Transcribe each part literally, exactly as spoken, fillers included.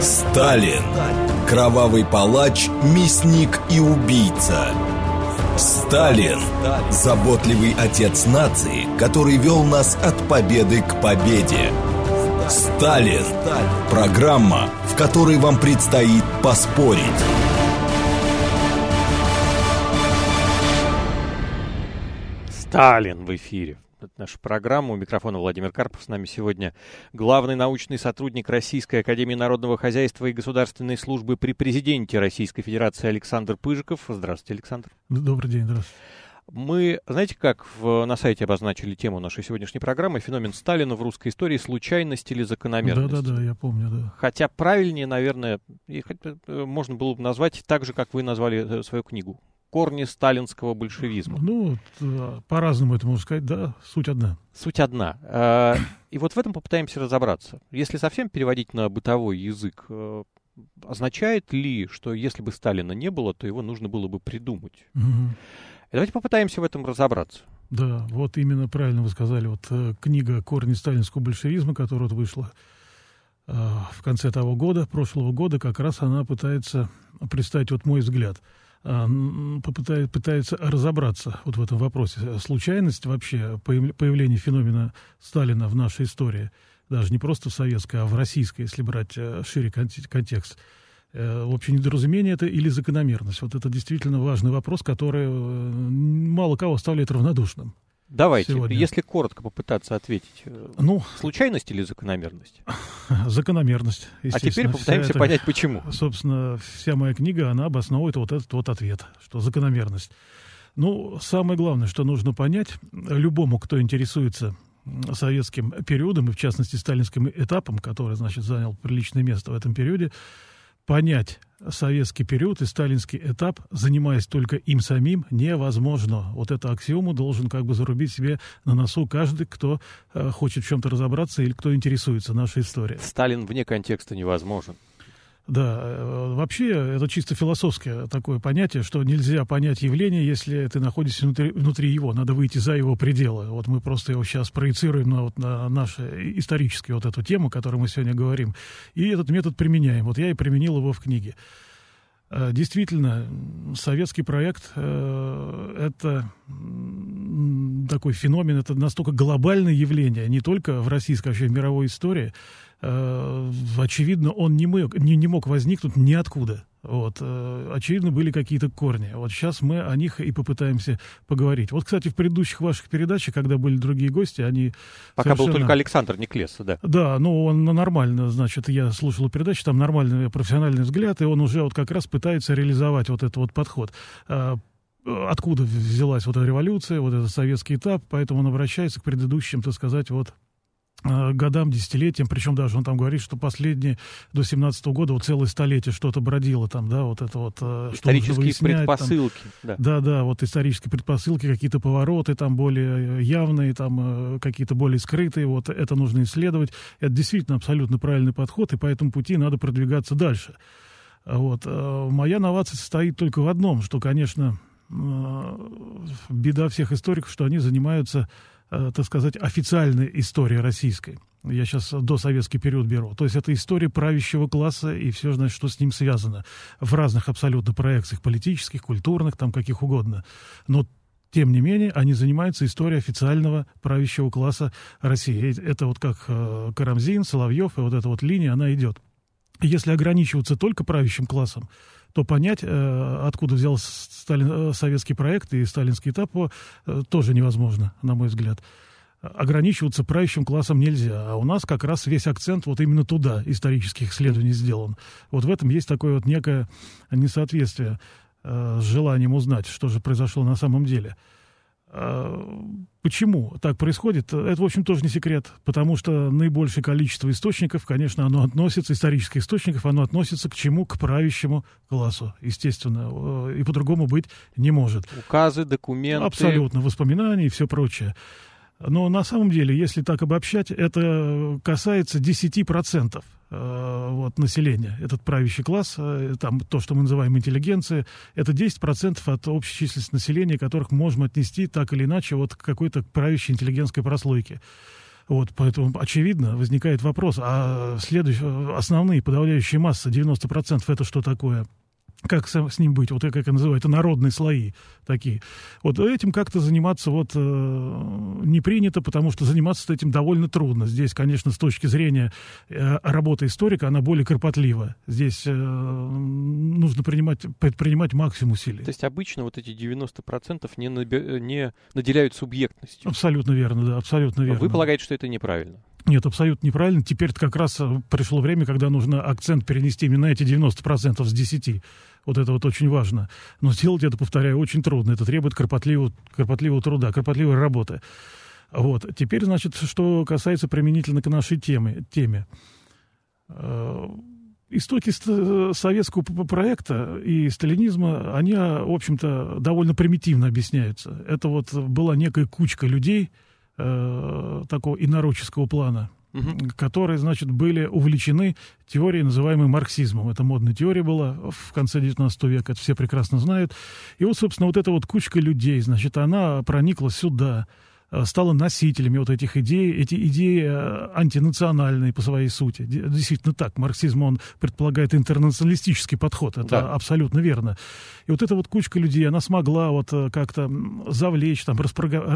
Сталин. Кровавый палач, мясник и убийца. Сталин. Заботливый отец нации, который вел нас от победы к победе. Сталин. Программа, в которой вам предстоит поспорить. Сталин в эфире. Это наша программа. У микрофона Владимир Карпов. С нами сегодня главный научный сотрудник Российской академии народного хозяйства и государственной службы при президенте Российской Федерации Александр Пыжиков. Здравствуйте, Александр. Добрый день, здравствуйте. Мы, знаете, как в, на сайте обозначили тему нашей сегодняшней программы? Феномен Сталина в русской истории. Случайность или закономерность? Да-да-да, я помню, да. Хотя правильнее, наверное, и, можно было бы назвать так же, как вы назвали свою книгу. Корни сталинского большевизма. Ну, по-разному это можно сказать, да, суть одна. Суть одна. И вот в этом попытаемся разобраться. Если совсем переводить на бытовой язык, означает ли, что если бы Сталина не было, то его нужно было бы придумать? Угу. Давайте попытаемся в этом разобраться. Да, вот именно правильно вы сказали. Вот книга «Корни сталинского большевизма», которая вот вышла в конце того года, прошлого года, как раз она пытается представить вот мой взгляд. Попытает, пытается разобраться вот в этом вопросе. Случайность вообще появления феномена Сталина в нашей истории, даже не просто в советской, а в российской, если брать шире контекст, общее недоразумение это или закономерность? Вот это действительно важный вопрос, который мало кого оставляет равнодушным. Давайте, сегодня. Если коротко попытаться ответить. Ну, случайность или закономерность? Закономерность, естественно. А теперь попытаемся это, понять, почему. Собственно, вся моя книга, она обосновывает вот этот вот ответ, что закономерность. Ну, самое главное, что нужно понять любому, кто интересуется советским периодом, и в частности сталинским этапом, который, значит, занял приличное место в этом периоде, понять советский период и сталинский этап, занимаясь только им самим, невозможно. Вот эту аксиому должен как бы зарубить себе на носу каждый, кто э, хочет в чем-то разобраться или кто интересуется нашей историей. Сталин вне контекста невозможен. Да, э, вообще это чисто философское такое понятие, что нельзя понять явление, если ты находишься внутри, внутри его, надо выйти за его пределы. Вот мы просто его сейчас проецируем на, вот, на нашу историческую вот эту тему, о которой мы сегодня говорим, и этот метод применяем. Вот я и применил его в книге. Э, действительно, советский проект э, это такой феномен, это настолько глобальное явление, не только в российской, а вообще в мировой истории. Очевидно, он не мог, не, не мог возникнуть ниоткуда. Вот. Очевидно, были какие-то корни. Вот сейчас мы о них и попытаемся поговорить. Вот, кстати, в предыдущих ваших передачах, когда были другие гости, они Пока совершенно... был только Александр Неклес, да. Да, ну он нормально, значит, я слушал передачу, там нормальный профессиональный взгляд, и он уже вот как раз пытается реализовать вот этот вот подход. Откуда взялась вот эта революция, вот этот советский этап, поэтому он обращается к предыдущим, так сказать, вот годам, десятилетиям, причем даже он там говорит, что последние до семнадцатого года вот целое столетие что-то бродило там, да, вот это вот... Исторические предпосылки. Там, да. да, да, вот исторические предпосылки, какие-то повороты там более явные, там какие-то более скрытые, вот это нужно исследовать. Это действительно абсолютно правильный подход, и по этому пути надо продвигаться дальше. Вот. Моя новация состоит только в одном, что, конечно, беда всех историков, что они занимаются, так сказать, официальной историей российской. Я сейчас досоветский период беру. То есть это история правящего класса и все, значит, что с ним связано. В разных абсолютно проекциях политических, культурных, там каких угодно. Но, тем не менее, они занимаются историей официального правящего класса России. Это вот как Карамзин, Соловьев, и вот эта вот линия, она идет. Если ограничиваться только правящим классом, то понять, откуда взялся Сталин, советский проект и сталинский этап, тоже невозможно, на мой взгляд. Ограничиваться правящим классом нельзя, а у нас как раз весь акцент вот именно туда исторических исследований сделан. Вот в этом есть такое вот некое несоответствие с желанием узнать, что же произошло на самом деле. Почему так происходит? Это, в общем, тоже не секрет, потому что наибольшее количество источников, конечно, оно относится, исторических источников, оно относится к чему? К правящему классу, естественно, и по-другому быть не может. Указы, документы. Абсолютно, воспоминания и все прочее. Но на самом деле, если так обобщать, это касается десять процентов э, вот, населения. Этот правящий класс, э, там, то, что мы называем интеллигенцией, это десять процентов от общей численности населения, которых можем отнести так или иначе вот, к какой-то правящей интеллигентской прослойке. Вот, поэтому, очевидно, возникает вопрос, а следующие, основные, подавляющие массы, девяносто процентов, это что такое? Как с ним быть? Вот как это называют, народные слои такие. Вот этим как-то заниматься вот э, не принято, потому что заниматься этим довольно трудно. Здесь, конечно, с точки зрения э, работы историка, она более кропотлива. Здесь э, нужно принимать, предпринимать максимум усилий. То есть обычно вот эти девяносто процентов не, наби- не наделяют субъектностью? Абсолютно верно, да, абсолютно верно. Вы полагаете, что это неправильно? Нет, абсолютно неправильно. Теперь как раз пришло время, когда нужно акцент перенести именно на эти девяносто процентов с десяти. Вот это вот очень важно. Но сделать это, повторяю, очень трудно. Это требует кропотливого, кропотливого труда, кропотливой работы. Вот. Теперь, значит, что касается применительно к нашей теме. теме. Истоки советского проекта и сталинизма, они, в общем-то, довольно примитивно объясняются. Это вот была некая кучка людей э, такого инородческого плана, угу. которые, значит, были увлечены теорией, называемой марксизмом. Это модная теория была в конце девятнадцатого века, это все прекрасно знают. И вот, собственно, вот эта вот кучка людей, значит, она проникла сюда, стала носителями вот этих идей. Эти идеи антинациональные по своей сути. Действительно так. Марксизм, он предполагает интернационалистический подход. Это да. абсолютно верно. И вот эта вот кучка людей, она смогла вот как-то завлечь, там,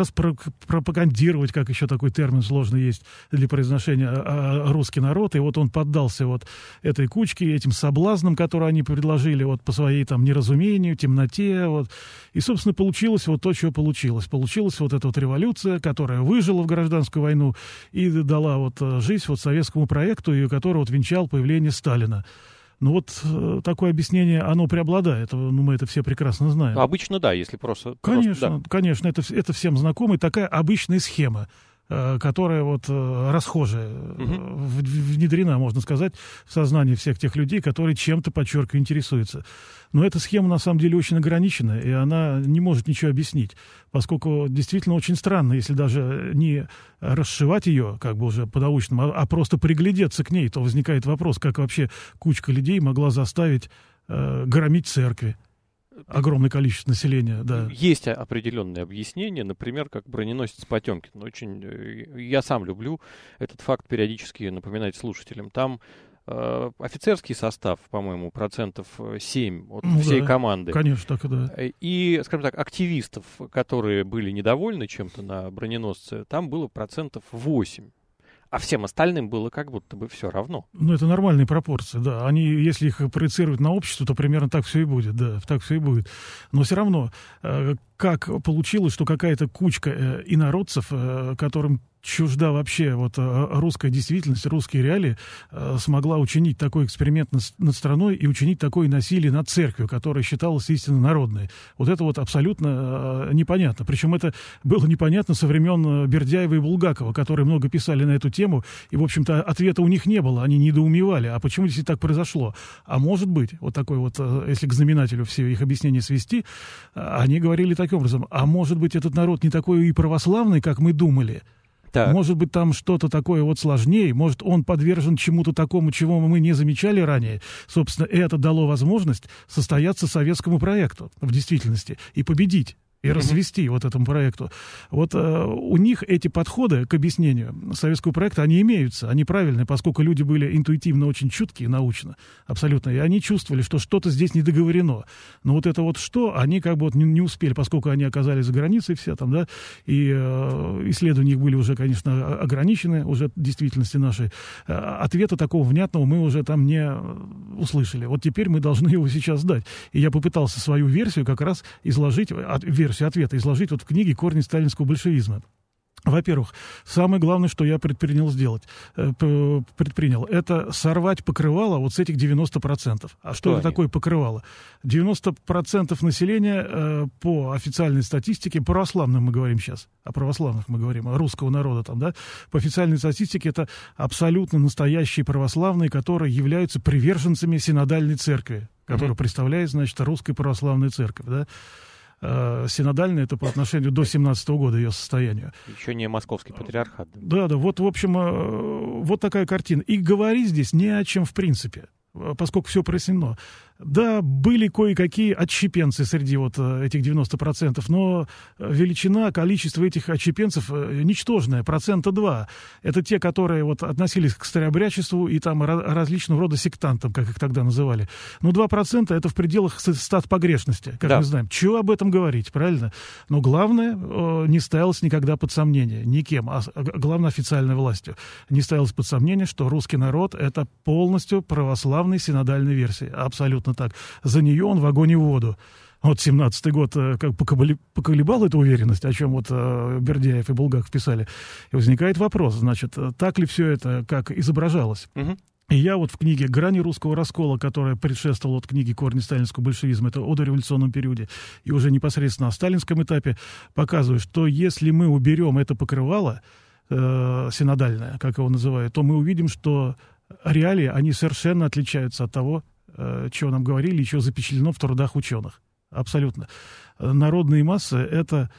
распропагандировать, как еще такой термин сложный есть для произношения, русский народ. И вот он поддался вот этой кучке, этим соблазнам, которые они предложили вот по своей там неразумению, темноте. Вот. И, собственно, получилось вот то, что получилось. Получилась вот эта вот революция, которая выжила в гражданскую войну и дала вот жизнь вот советскому проекту, и который вот венчал появление Сталина. Ну вот э, такое объяснение, оно преобладает, ну, мы это все прекрасно знаем. Ну, обычно да, если просто... Конечно, просто, да. конечно, это, это всем знакомо, и такая обычная схема, э, которая вот э, расхожая, угу. э, внедрена, можно сказать, в сознание всех тех людей, которые чем-то, подчеркиваю, интересуются. Но эта схема, на самом деле, очень ограничена, и она не может ничего объяснить, поскольку действительно очень странно, если даже не расшивать ее, как бы уже по-научному, а, а просто приглядеться к ней, то возникает вопрос, как вообще кучка людей могла заставить э, громить церкви. Огромное количество населения, да. Есть определенные объяснения, например, как броненосец Потемкин. Очень, я сам люблю этот факт периодически напоминать слушателям. Там э, офицерский состав, по-моему, процентов семь от ну, всей да, команды. Конечно, так и да. И, скажем так, активистов, которые были недовольны чем-то на броненосце, там было процентов восемь. А всем остальным было как будто бы все равно. Ну, это нормальные пропорции, да. Они, если их проецировать на общество, то примерно так все и будет, да, так все и будет. Но все равно, э, как получилось, что какая-то кучка э, инородцев, э, которым чужда вообще вот русская действительность, русские реалии, э, смогла учинить такой эксперимент над, над страной и учинить такое насилие над церковью, которая считалась истинно народной. Вот это вот абсолютно э, непонятно. Причем это было непонятно со времен Бердяева и Булгакова, которые много писали на эту тему, и, в общем-то, ответа у них не было, они недоумевали, а почему здесь так произошло? А может быть, вот такой вот, если к знаменателю все их объяснения свести, они говорили таким образом, а может быть, этот народ не такой и православный, как мы думали? Так. Может быть, там что-то такое вот сложнее, может, он подвержен чему-то такому, чего мы не замечали ранее. Собственно, это дало возможность состояться советскому проекту в действительности и победить. И развести mm-hmm. вот этому проекту. Вот э, у них эти подходы к объяснению советского проекта, они имеются, они правильные, поскольку люди были интуитивно очень чуткие, научно, абсолютно, и они чувствовали, что что-то здесь не договорено. Но вот это вот что, они как бы вот не, не успели, поскольку они оказались за границей все там, да, и э, исследования их были уже, конечно, ограничены, уже в действительности нашей. Э, ответа такого внятного мы уже там не услышали. Вот теперь мы должны его сейчас дать. И я попытался свою версию как раз изложить, версию ответа изложить вот в книге «Корни сталинского большевизма». Во-первых, самое главное, что я предпринял сделать, предпринял, это сорвать покрывало вот с этих девяноста процентов. А что, что это они? Такое покрывало? девяносто процентов населения по официальной статистике, православным мы говорим сейчас, о православных мы говорим, о русского народа там, да, по официальной статистике это абсолютно настоящие православные, которые являются приверженцами синодальной церкви, которая mm-hmm. представляет, значит, русская православная церковь, да. Синодальная, это по отношению до семнадцатого года ее состоянию. Еще не московский патриархат. Да, да, вот, в общем, вот такая картина. И говорить здесь не о чем в принципе. поскольку все прояснено. Да, были кое-какие отщепенцы среди вот этих девяноста процентов, но величина, количество этих отщепенцев ничтожное, процента два. Это те, которые вот относились к старообрядчеству и там различного рода сектантам, как их тогда называли. Но два процента это в пределах стат погрешности, как да. мы знаем. Чего об этом говорить, правильно? Но главное, не ставилось никогда под сомнение, никем, а главное официальной властью, не ставилось под сомнение, что русский народ это полностью православной синодальной версии. Абсолютно так. За нее он в огонь и в воду. Вот семнадцатый год как поколебал эту уверенность, о чем вот Бердяев и Булгаков писали. И возникает вопрос, значит, так ли все это, как изображалось? Угу. И я вот в книге «Грани русского раскола», которая предшествовала вот книге «Корни сталинского большевизма», это о дореволюционном периоде, и уже непосредственно о сталинском этапе, показываю, что если мы уберем это покрывало э, синодальное, как его называют, то мы увидим, что реалии, они совершенно отличаются от того, чего нам говорили, еще запечатлено в трудах ученых. Абсолютно. Народные массы — это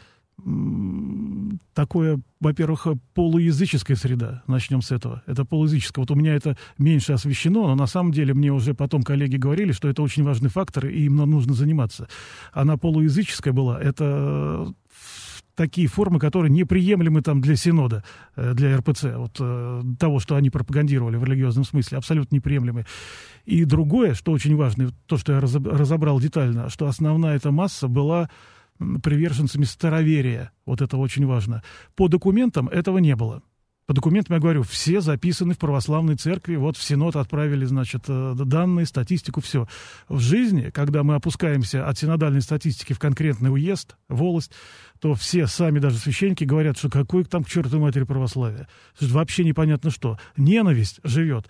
такое, во-первых, полуязыческая среда. Начнем с этого. Это полуязыческое. Вот у меня это меньше освещено, но на самом деле мне уже потом коллеги говорили, что это очень важный фактор, и им нужно заниматься. Она полуязыческая была. Это такие формы, которые неприемлемы там для Синода, для эр пэ цэ, вот того, что они пропагандировали в религиозном смысле, абсолютно неприемлемы. И другое, что очень важно, то, что я разобрал детально, что основная эта масса была приверженцами староверия. Вот это очень важно. По документам этого не было. По документам, я говорю, все записаны в православной церкви, вот в Синод отправили, значит, данные, статистику, все. В жизни, когда мы опускаемся от синодальной статистики в конкретный уезд, волость, то все сами, даже священники, говорят, что какой там к чертовой матери православие. Вообще непонятно что. Ненависть живет.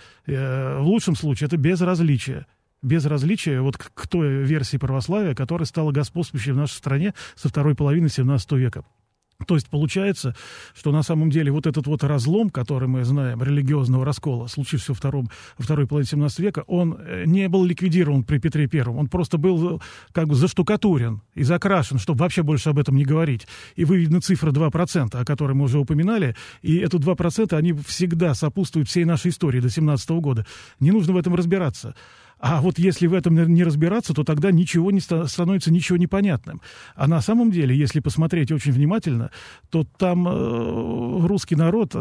В лучшем случае это безразличие. Безразличие вот к той версии православия, которая стала господствующей в нашей стране со второй половины семнадцатого века. То есть получается, что на самом деле вот этот вот разлом, который мы знаем, религиозного раскола, случившегося во, втором, во второй половине семнадцатого века, он не был ликвидирован при Петре Первом. Он просто был как бы заштукатурен и закрашен, чтобы вообще больше об этом не говорить. И выведена цифра два процента, о которой мы уже упоминали. И эти два процента, они всегда сопутствуют всей нашей истории до семнадцатого года. Не нужно в этом разбираться. А вот если в этом не разбираться, то тогда ничего не ста- становится ничего непонятным. А на самом деле, если посмотреть очень внимательно, то там э, русский народ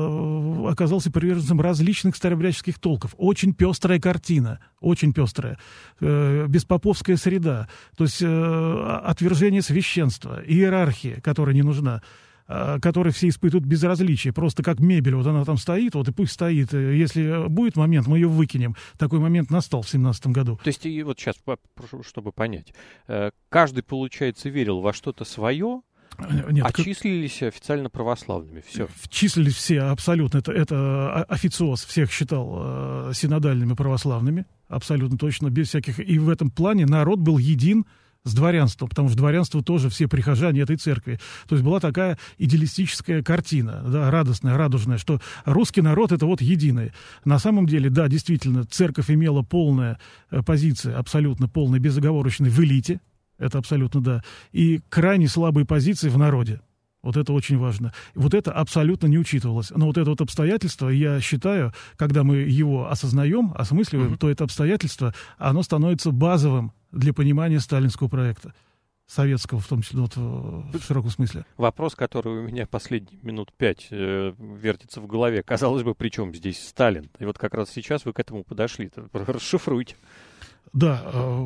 э, оказался приверженцем различных старообрядческих толков. Очень пестрая картина, очень пестрая. Э, беспоповская среда, то есть э, отвержение священства, иерархии, которая не нужна, которые все испытывают безразличие, просто как мебель, вот она там стоит, вот и пусть стоит, если будет момент, мы ее выкинем. Такой момент настал в семнадцатом году. То есть, и вот сейчас, чтобы понять, каждый, получается, верил во что-то свое, Нет, а как... числились официально православными, все. Числились все абсолютно, это, это официоз всех считал э, синодальными православными, абсолютно точно, без всяких, и в этом плане народ был един с дворянством, потому что дворянство тоже все прихожане этой церкви. То есть была такая идеалистическая картина, да, радостная, радужная, что русский народ — это вот единый. На самом деле, да, действительно, церковь имела полная позиция, абсолютно полная, безоговорочная в элите, это абсолютно да, и крайне слабые позиции в народе. Вот это очень важно. Вот это абсолютно не учитывалось. Но вот это вот обстоятельство, я считаю, когда мы его осознаем, осмысливаем, mm-hmm. то это обстоятельство, оно становится базовым для понимания сталинского проекта. Советского, в том числе, вот, в широком смысле. Вопрос, который у меня последние минут пять э, вертится в голове. Казалось бы, при чем здесь Сталин? И вот как раз сейчас вы к этому подошли. Расшифруйте. Да,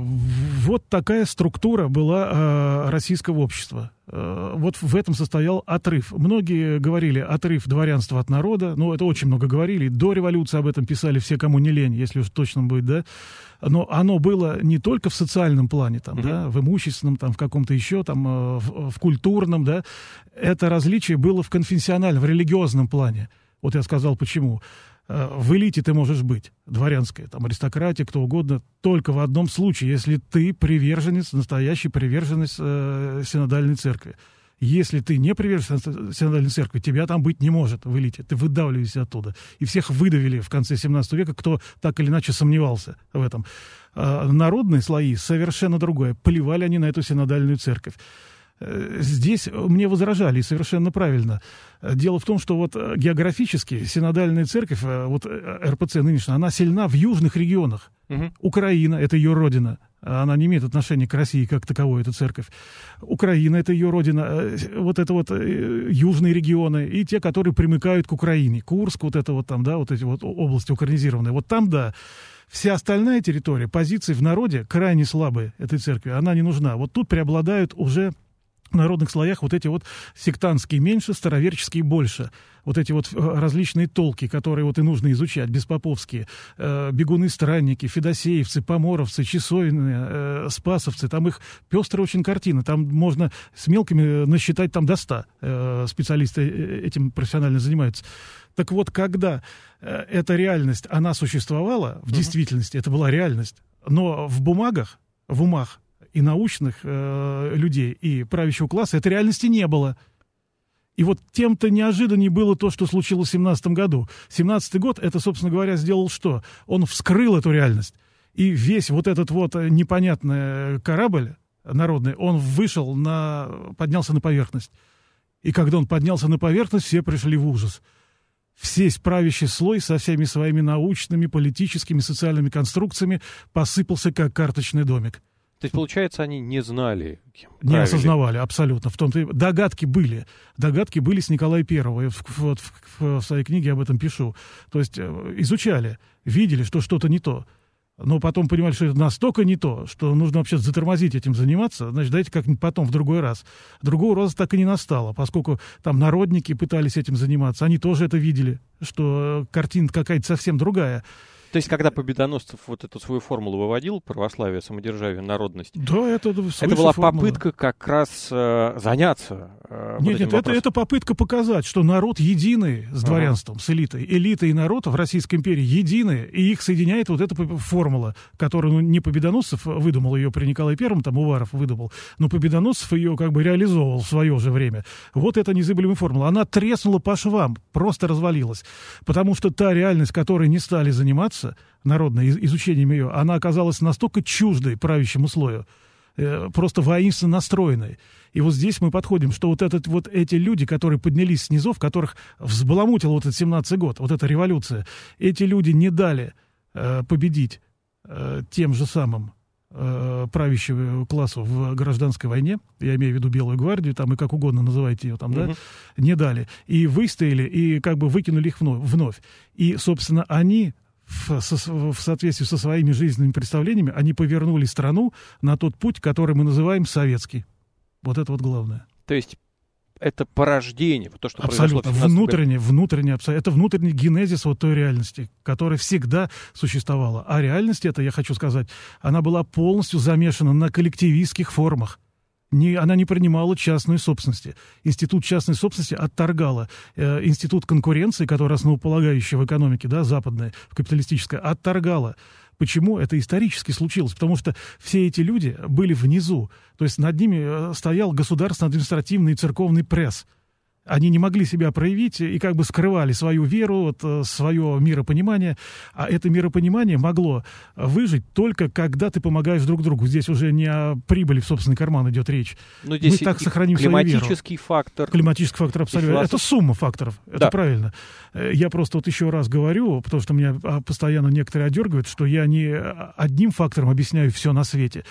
вот такая структура была российского общества. Вот в этом состоял отрыв. Многие говорили отрыв дворянства от народа, ну, это очень много говорили, до революции об этом писали все, кому не лень, если уж точно будет, да. Но оно было не только в социальном плане, там, mm-hmm. да, в имущественном, там, в каком-то еще, там, в, в культурном, да. Это различие было в конфессиональном, в религиозном плане. Вот я сказал, почему. В элите ты можешь быть, дворянская, там, аристократия, кто угодно, только в одном случае, если ты приверженец, настоящий приверженец э, синодальной церкви. Если ты не приверженец синодальной церкви, тебя там быть не может в элите, ты выдавливаешься оттуда. И всех выдавили в конце семнадцатого века, кто так или иначе сомневался в этом. А народные слои совершенно другое. Плевали они на эту синодальную церковь. Здесь мне возражали, и совершенно правильно. Дело в том, что вот географически синодальная церковь, вот эр пэ цэ нынешняя, она сильна в южных регионах. Угу. Украина — это ее родина. Она не имеет отношения к России как таковой, эта церковь. Украина — это ее родина. Вот это вот южные регионы и те, которые примыкают к Украине. Курск, вот это вот там, да, вот эти вот области украинизированные. Вот там, да. Вся остальная территория, позиции в народе крайне слабые этой церкви. Она не нужна. Вот тут преобладают уже в народных слоях вот эти вот сектантские меньше, староверческие больше. Вот эти вот различные толки, которые вот и нужно изучать, беспоповские, э, бегуны-странники, федосеевцы, поморовцы, часовины, э, спасовцы, там их пестрая очень картина, там можно с мелкими насчитать там до ста, э, специалисты этим профессионально занимаются. Так вот, когда э, эта реальность, она существовала, в действительности это была реальность, но в бумагах, в умах и научных э, людей, и правящего класса этой реальности не было. И вот тем-то неожиданнее было то, что случилось в семнадцатом году. семнадцатый год, это, собственно говоря, сделал что? Он вскрыл эту реальность. И весь вот этот вот непонятный корабль народный, он вышел на... поднялся на поверхность. И когда он поднялся на поверхность, все пришли в ужас. Весь правящий слой со всеми своими научными, политическими, социальными конструкциями посыпался, как карточный домик. То есть, получается, они не знали, кем Не правили. Осознавали, абсолютно. В том-то и... Догадки были. Догадки были с Николая Первого. Я в, в, в, в своей книге об этом пишу. То есть, изучали, видели, что что-то не то. Но потом понимали, что это настолько не то, что нужно вообще затормозить этим заниматься. Значит, дайте как-нибудь потом, в другой раз. Другого раза так и не настало, поскольку там народники пытались этим заниматься. Они тоже это видели, что картина какая-то совсем другая. То есть, когда Победоносцев вот эту свою формулу выводил, православие, самодержавие, народность, да, это, это была формула. Попытка как раз э, заняться э, Нет, вот нет, это, это попытка показать, что народ единый с дворянством, ага. с элитой. Элита и народ в Российской империи едины, и их соединяет вот эта формула, которую ну, не Победоносцев выдумал ее при Николае Первом, там Уваров выдумал, но Победоносцев ее как бы реализовывал в свое же время. Вот эта незыблемая формула. Она треснула по швам, просто развалилась. Потому что та реальность, которой не стали заниматься, народной, изучением ее, она оказалась настолько чуждой правящему слою, э, просто воинственно настроенной. И вот здесь мы подходим, что вот, этот, вот эти люди, которые поднялись с низов, которых взбаламутил вот этот семнадцатый год, вот эта революция, эти люди не дали э, победить э, тем же самым э, правящему классу в гражданской войне, я имею в виду Белую гвардию, там и как угодно называйте ее там, mm-hmm. да, не дали. И выстояли, и как бы выкинули их вновь. вновь. И, собственно, они В, со, в соответствии со своими жизненными представлениями, они повернули страну на тот путь, который мы называем советский. Вот это вот главное. То есть это порождение, то, что абсолютно. произошло в внутренне, внутренне, это внутренний генезис вот той реальности, которая всегда существовала. А реальность эта, я хочу сказать, она была полностью замешана на коллективистских формах. Не, она не принимала частной собственности. Институт частной собственности отторгала. Э, институт конкуренции, который основополагающий в экономике, да, западной, в капиталистической, отторгала. Почему? Это исторически случилось. Потому что все эти люди были внизу. То есть над ними стоял государственный, административный и церковный пресс. Они не могли себя проявить и как бы скрывали свою веру, вот, свое миропонимание. А это миропонимание могло выжить только когда ты помогаешь друг другу. Здесь уже не о прибыли в собственный карман идет речь. Но здесь мы так сохраним свою веру. Климатический фактор. Климатический фактор, абсолютно. Это сумма факторов. Это да. правильно. Я просто вот еще раз говорю, потому что меня постоянно некоторые одергивают, что я не одним фактором объясняю все на свете.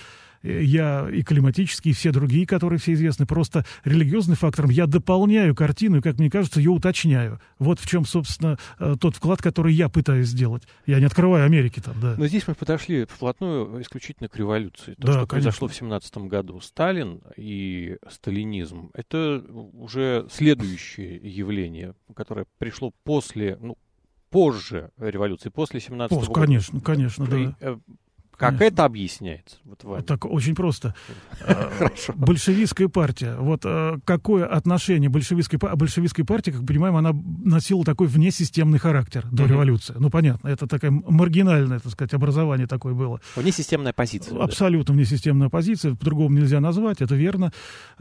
Я и климатические, и все другие, которые все известны, просто религиозным фактором я дополняю картину, и, как мне кажется, ее уточняю. Вот в чем, собственно, тот вклад, который я пытаюсь сделать. Я не открываю Америки там, да. Но здесь мы подошли вплотную исключительно к революции. То, да, что конечно. произошло в семнадцатом году. Сталин и сталинизм — это уже следующее явление, которое пришло после, ну, позже революции, после семнадцатого года. Конечно, конечно, При, да. Как Конечно. это объясняется? Вот вам? Так очень просто. Хорошо. Большевистская партия. Вот какое отношение большевистской, большевистской партии, как понимаем, она носила такой внесистемный характер до угу. революции. Ну, понятно, это такое маргинальное, так сказать, образование такое было. Внесистемная позиция. Абсолютно да. внесистемная позиция, по-другому нельзя назвать, это верно.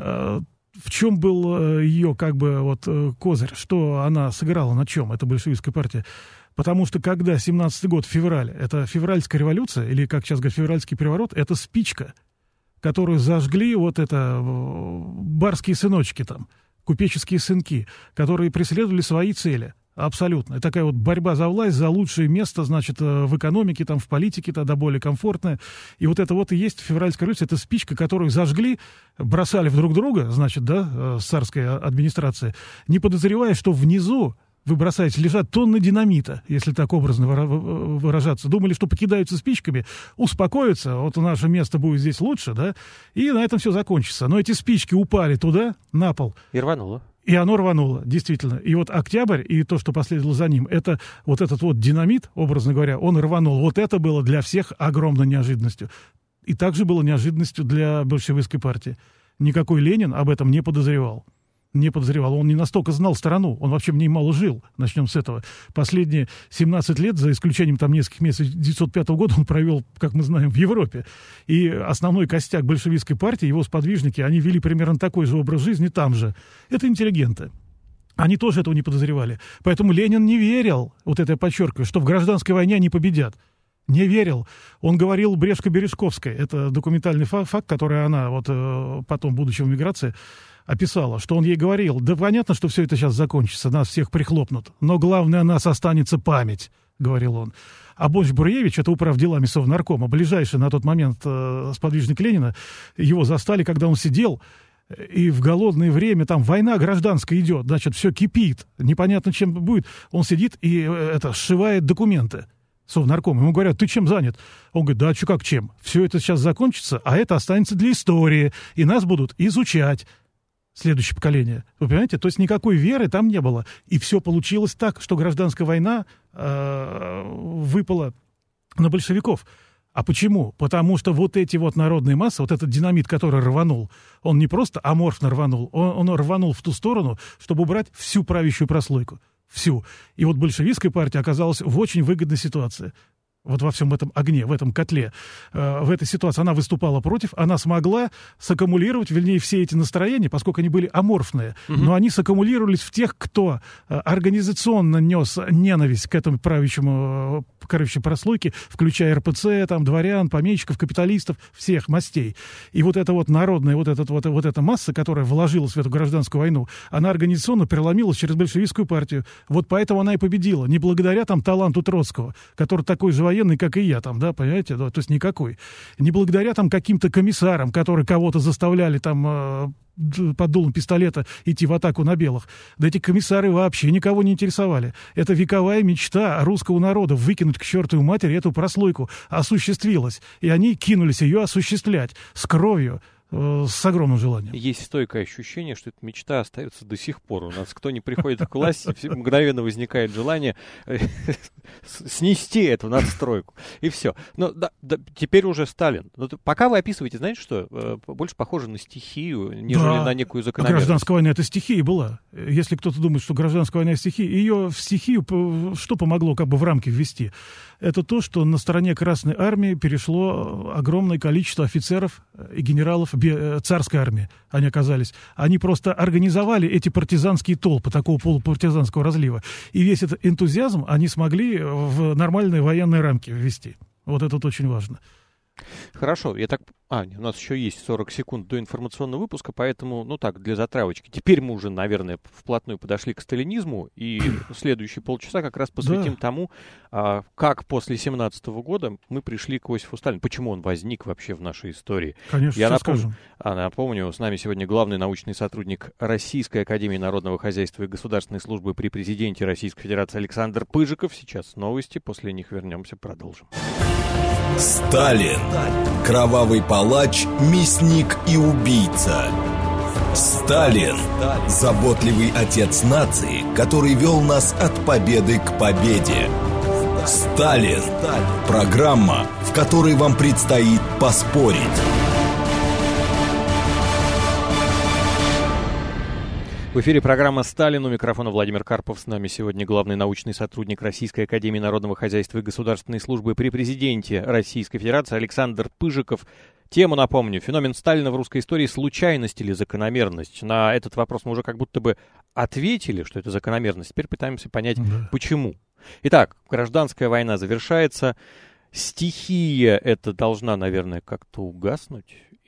В чем был ее, как бы, вот козырь? Что она сыграла, на чем, эта большевистская партия? Потому что когда семнадцатый год, февраль, это февральская революция, или, как сейчас говорят, февральский переворот, это спичка, которую зажгли вот это барские сыночки там, купеческие сынки, которые преследовали свои цели. Абсолютно. И такая вот борьба за власть, за лучшее место, значит, в экономике, там, в политике, тогда более комфортное. И вот это вот и есть февральская революция, это спичка, которую зажгли, бросали в друг друга, значит, да, царская администрация, не подозревая, что внизу, вы бросаете, лежат тонны динамита, если так образно выражаться. Думали, что покидаются спичками, успокоятся, вот наше место будет здесь лучше, да, и на этом все закончится. Но эти спички упали туда, на пол. И рвануло. И оно рвануло, действительно. И вот октябрь и то, что последовало за ним, это вот этот вот динамит, образно говоря, он рванул. Вот это было для всех огромной неожиданностью. И также было неожиданностью для большевистской партии. Никакой Ленин об этом не подозревал. Не подозревал. Он не настолько знал страну. Он вообще в ней мало жил. Начнем с этого. Последние семнадцать лет, за исключением там нескольких месяцев тысяча девятьсот пятого года, он провел, как мы знаем, в Европе. И основной костяк большевистской партии, его сподвижники, они вели примерно такой же образ жизни там же. Это интеллигенты. Они тоже этого не подозревали. Поэтому Ленин не верил, вот это я подчеркиваю, что в гражданской войне они победят. Не верил. Он говорил Брешко-Бережковской. Это документальный факт, который она вот потом, будучи в эмиграции, описала, что он ей говорил: да понятно, что все это сейчас закончится, нас всех прихлопнут, но главное, о нас останется память, говорил он. А Боч-Буревич, это управ делами Совнаркома, ближайший на тот момент э, сподвижник Ленина, его застали, когда он сидел, и в голодное время, там война гражданская идет, значит, все кипит, непонятно, чем будет. Он сидит и э, это, сшивает документы. Совнарком. Ему говорят: ты чем занят? Он говорит: да, что как чем? Все это сейчас закончится, а это останется для истории, и нас будут изучать. Следующее поколение. Вы понимаете? То есть никакой веры там не было. И все получилось так, что гражданская война э, выпала на большевиков. А почему? Потому что вот эти вот народные массы, вот этот динамит, который рванул, он не просто аморфно рванул, он, он рванул в ту сторону, чтобы убрать всю правящую прослойку. Всю. И вот большевистская партия оказалась в очень выгодной ситуации. Вот во всем этом огне, в этом котле, э, в этой ситуации она выступала против, она смогла саккумулировать, вернее, все эти настроения, поскольку они были аморфные, угу. но они саккумулировались в тех, кто э, организационно нес ненависть к этому правящему, э, правящей прослойке, включая эр пэ цэ, там, дворян, помещиков, капиталистов, всех мастей. И вот эта вот народная, вот, этот, вот, вот эта масса, которая вложилась в эту гражданскую войну, она организационно переломилась через большевистскую партию. Вот поэтому она и победила. Не благодаря там таланту Троцкого, который такой же военный, как и я, там, да, понимаете, да, то есть никакой. Не благодаря там каким-то комиссарам, которые кого-то заставляли там э, под дулом пистолета идти в атаку на белых. Да эти комиссары вообще никого не интересовали. Это вековая мечта русского народа выкинуть к чертовой матери эту прослойку осуществилась. И они кинулись ее осуществлять с кровью, с огромным желанием. Есть стойкое ощущение, что эта мечта остается до сих пор. У нас кто не приходит к власти, мгновенно возникает желание снести эту надстройку. И все. Но да, да, теперь уже Сталин. Но пока вы описываете, знаете что, больше похоже на стихию, нежели да, на некую закономерность. Гражданская война — это стихия была. Если кто-то думает, что гражданская война — это стихия, ее в стихию что помогло как бы в рамки ввести? Это то, что на стороне Красной Армии перешло огромное количество офицеров и генералов царской армии. Они оказались. Они просто организовали эти партизанские толпы, такого полупартизанского разлива. И весь этот энтузиазм они смогли в нормальные военные рамки ввести. Вот это очень важно. Хорошо, я так... А, у нас еще есть сорок секунд до информационного выпуска, поэтому, ну так, для затравочки. Теперь мы уже, наверное, вплотную подошли к сталинизму, и следующие полчаса как раз посвятим да. тому, а, как после семнадцатого года мы пришли к Иосифу Сталину. Почему он возник вообще в нашей истории? Конечно, я напом... скажем. А, напомню, с нами сегодня главный научный сотрудник Российской академии народного хозяйства и государственной службы при президенте Российской Федерации Александр Пыжиков. Сейчас новости, после них вернемся, продолжим. Сталин. Кровавый палач, мясник и убийца. Сталин. Заботливый отец нации, который вел нас от победы к победе. Сталин. Программа, в которой вам предстоит поспорить. В эфире программа «Сталин». У микрофона Владимир Карпов. С нами сегодня главный научный сотрудник Российской академии народного хозяйства и государственной службы при президенте Российской Федерации Александр Пыжиков. Тему, напомню, феномен Сталина в русской истории — случайность или закономерность. На этот вопрос мы уже как будто бы ответили, что это закономерность. Теперь пытаемся понять, да. почему. Итак, гражданская война завершается. Стихия эта должна, наверное, как-то угаснуть.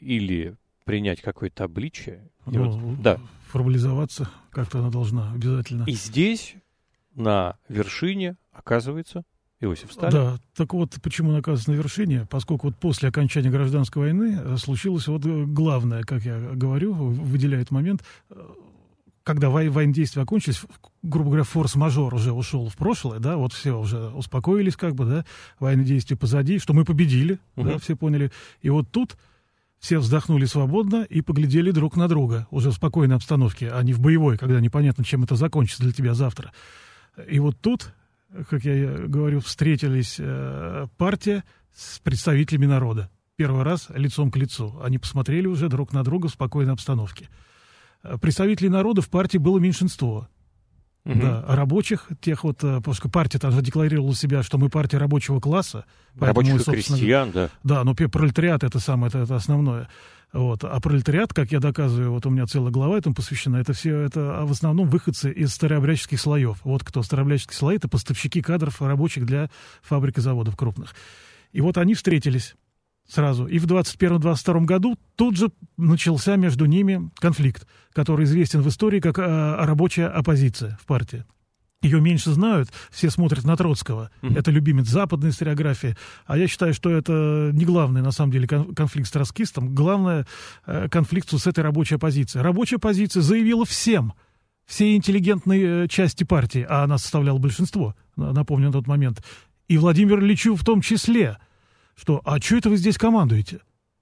или принять какое-то обличие. Ну, вот, да. Формализоваться как-то она должна обязательно. И здесь, на вершине, оказывается Иосиф Сталин. Да, так вот, почему он оказывается на вершине? Поскольку вот после окончания гражданской войны случилось вот главное, как я говорю, выделяет момент, когда военные действия окончились, грубо говоря, форс-мажор уже ушел в прошлое, да, вот все уже успокоились как бы, да, военные действия позади, что мы победили, угу. да, все поняли. И вот тут все вздохнули свободно и поглядели друг на друга, уже в спокойной обстановке, а не в боевой, когда непонятно, чем это закончится для тебя завтра. И вот тут, как я говорю, встретились э, партия с представителями народа. Первый раз лицом к лицу. Они посмотрели уже друг на друга в спокойной обстановке. Представителей народа в партии было меньшинство. Угу. Да, рабочих, тех вот, потому что партия там же декларировала себя, что мы партия рабочего класса. Рабочих и крестьян, да. Да, но пролетариат это самое, это, это основное. Вот. А пролетариат, как я доказываю, вот у меня целая глава этому посвящена, это все, это в основном выходцы из старообрядческих слоев. Вот кто старообрядческие слои, это поставщики кадров рабочих для фабрик и заводов крупных. И вот они встретились сразу. И в двадцать первом — двадцать втором году тут же начался между ними конфликт, который известен в истории как а, рабочая оппозиция в партии. Ее меньше знают, все смотрят на Троцкого. Mm-hmm. Это любимец западной историографии. А я считаю, что это не главный, на самом деле, конфликт с троцкистом. Главное — конфликт с этой рабочей оппозицией. Рабочая оппозиция заявила всем, всей интеллигентной части партии, а она составляла большинство, напомню, на тот момент, и Владимиру Ильичу в том числе, что «а что это вы здесь командуете?»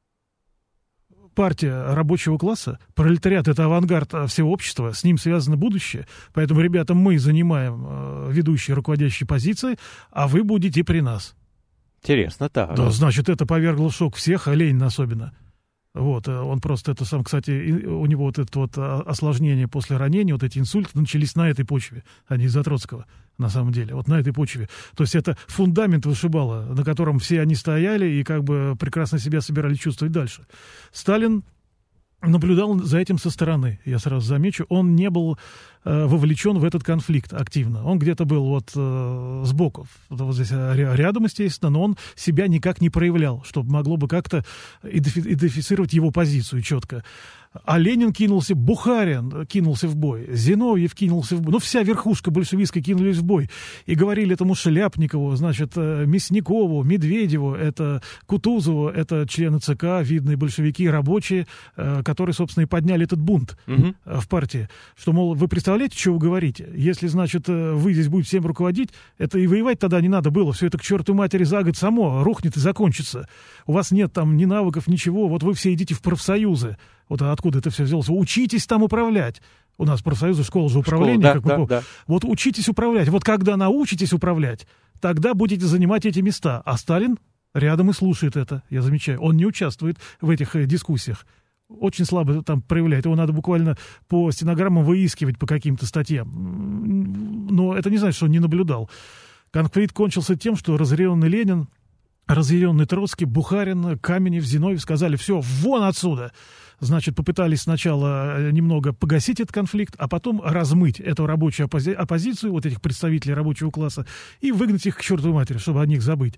Партия рабочего класса, пролетариат — это авангард всего общества, с ним связано будущее, поэтому, ребята, мы занимаем э, ведущие, руководящие позиции, а вы будете при нас. Интересно, так. Да, значит, это повергло в шок всех, а Ленин особенно. Вот, он просто это сам, кстати, у него вот это вот осложнение после ранения, вот эти инсульты начались на этой почве, а не из-за Троцкого, на самом деле, вот на этой почве. То есть это фундамент вышибало, на котором все они стояли и как бы прекрасно себя собирались чувствовать дальше. Сталин наблюдал за этим со стороны, я сразу замечу, он не был э, вовлечен в этот конфликт активно. Он где-то был вот э, сбоку, вот здесь рядом, естественно, но он себя никак не проявлял, чтобы могло бы как-то идентифицировать его позицию четко. А Ленин кинулся, Бухарин кинулся в бой, Зиновьев кинулся в бой. Ну, вся верхушка большевистская кинулись в бой. И говорили этому Шляпникову, значит, Мясникову, Медведеву, это Кутузову, это члены ЦК, видные большевики, рабочие, которые, собственно, и подняли этот бунт угу. в партии. Что, мол, вы представляете, что вы говорите? Если, значит, вы здесь будете всем руководить, это и воевать тогда не надо было. Все это к черту матери за год само рухнет и закончится. У вас нет там ни навыков, ничего. Вот вы все идите в профсоюзы. Вот откуда это все взялось? Учитесь там управлять. У нас профсоюзы, школа же управления. Школа, как да, мы... да, да. Вот учитесь управлять. Вот когда научитесь управлять, тогда будете занимать эти места. А Сталин рядом и слушает это, я замечаю. Он не участвует в этих э, дискуссиях. Очень слабо там проявляет. Его надо буквально по стенограммам выискивать по каким-то статьям. Но это не значит, что он не наблюдал. Конфликт кончился тем, что разъяренный Ленин, разъяренный Троцкий, Бухарин, Каменев, Зиновьев сказали: все, вон отсюда. Значит, попытались сначала немного погасить этот конфликт, а потом размыть эту рабочую оппози- оппозицию, вот этих представителей рабочего класса, и выгнать их к чертовой матери, чтобы о них забыть.